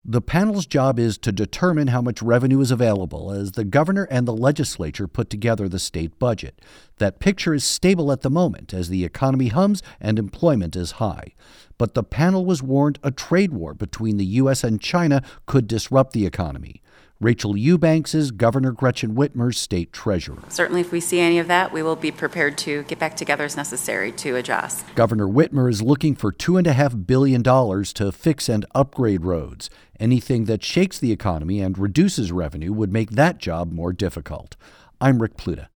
The panel's job is to determine how much revenue is available as the governor and the legislature put together the state budget. That picture is stable at the moment as the economy hums and employment is high. But the panel was warned a trade war between the U.S. and China could disrupt the economy. Rachel Eubanks is Governor Gretchen Whitmer's state treasurer. Certainly, if we see any of that, we will be prepared to get back together as necessary to adjust. Governor Whitmer is looking for $2.5 billion to fix and upgrade roads. Anything that shakes the economy and reduces revenue would make that job more difficult. I'm Rick Pluta.